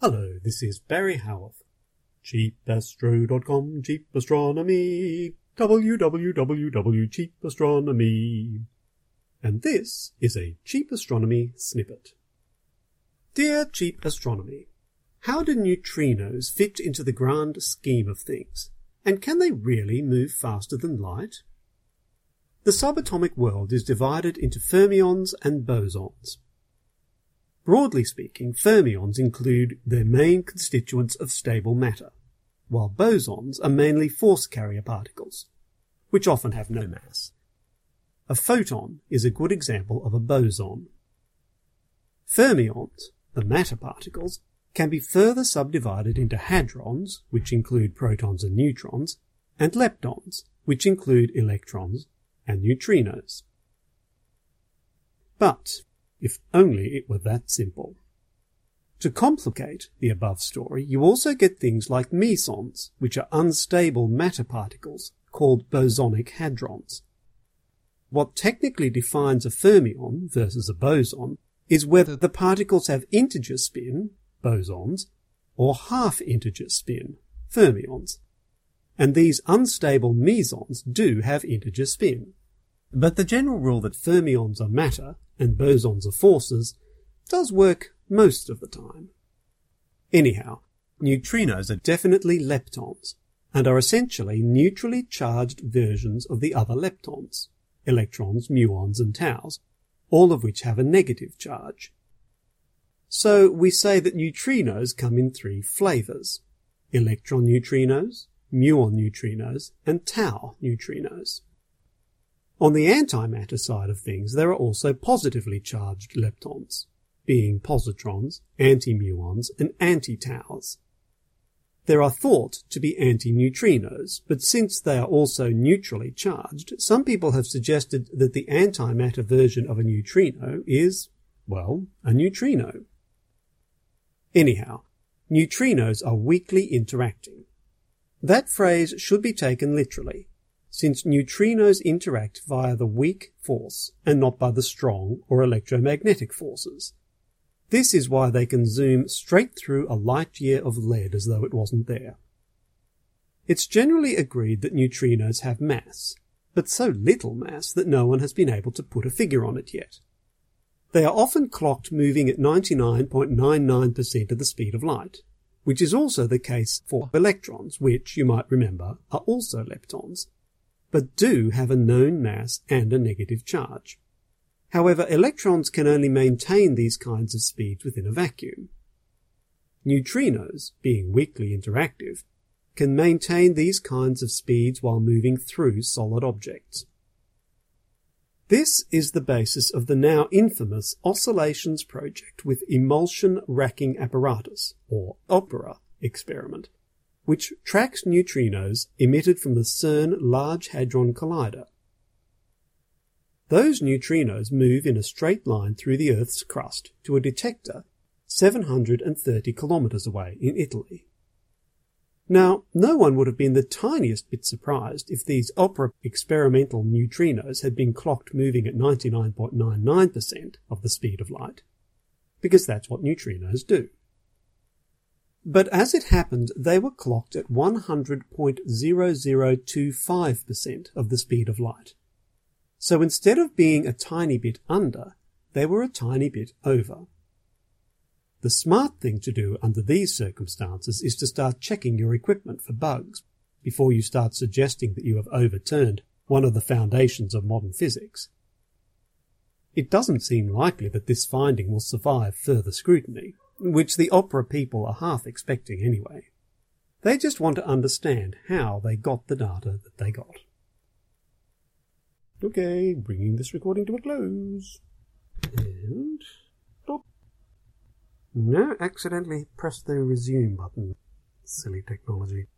Hello, this is Barry Howarth. Cheapastro.com, cheap astronomy, www.cheapastronomy. And this is a Cheap Astronomy snippet. Dear Cheap Astronomy, how do neutrinos fit into the grand scheme of things? And can they really move faster than light? The subatomic world is divided into fermions and bosons. Broadly speaking, fermions include their main constituents of stable matter, while bosons are mainly force carrier particles, which often have no mass. A photon is a good example of a boson. Fermions, the matter particles, can be further subdivided into hadrons, which include protons and neutrons, and leptons, which include electrons and neutrinos. But if only it were that simple. To complicate the above story, you also get things like mesons, which are unstable matter particles called bosonic hadrons. What technically defines a fermion versus a boson is whether the particles have integer spin, bosons, or half-integer spin, fermions. And these unstable mesons do have integer spin. But the general rule that fermions are matter and bosons are forces does work most of the time. Anyhow, neutrinos are definitely leptons, and are essentially neutrally charged versions of the other leptons, electrons, muons, and taus, all of which have a negative charge. So we say that neutrinos come in three flavours: electron neutrinos, muon neutrinos, and tau neutrinos. On the antimatter side of things, there are also positively charged leptons, being positrons, antimuons, and antitaus. There are thought to be antineutrinos, but since they are also neutrally charged, some people have suggested that the antimatter version of a neutrino is, well, a neutrino. Anyhow, neutrinos are weakly interacting. That phrase should be taken literally, since neutrinos interact via the weak force and not by the strong or electromagnetic forces. This is why they can zoom straight through a light year of lead as though it wasn't there. It's generally agreed that neutrinos have mass, but so little mass that no one has been able to put a figure on it yet. They are often clocked moving at 99.99% of the speed of light, which is also the case for electrons, which, you might remember, are also leptons, but do have a known mass and a negative charge. However, electrons can only maintain these kinds of speeds within a vacuum. Neutrinos, being weakly interactive, can maintain these kinds of speeds while moving through solid objects. This is the basis of the now infamous Oscillations Project with Emulsion Racking Apparatus, or OPERA, experiment, which tracks neutrinos emitted from the CERN Large Hadron Collider. Those neutrinos move in a straight line through the Earth's crust to a detector 730 kilometres away in Italy. Now, no one would have been the tiniest bit surprised if these OPERA experimental neutrinos had been clocked moving at 99.99% of the speed of light, because that's what neutrinos do. But as it happened, they were clocked at 100.0025% of the speed of light. So instead of being a tiny bit under, they were a tiny bit over. The smart thing to do under these circumstances is to start checking your equipment for bugs before you start suggesting that you have overturned one of the foundations of modern physics. It doesn't seem likely that this finding will survive further scrutiny, which the OPERA people are half expecting anyway. They just want to understand how they got the data that they got. Okay, bringing this recording to a close. And stop. No, accidentally pressed the resume button. Silly technology.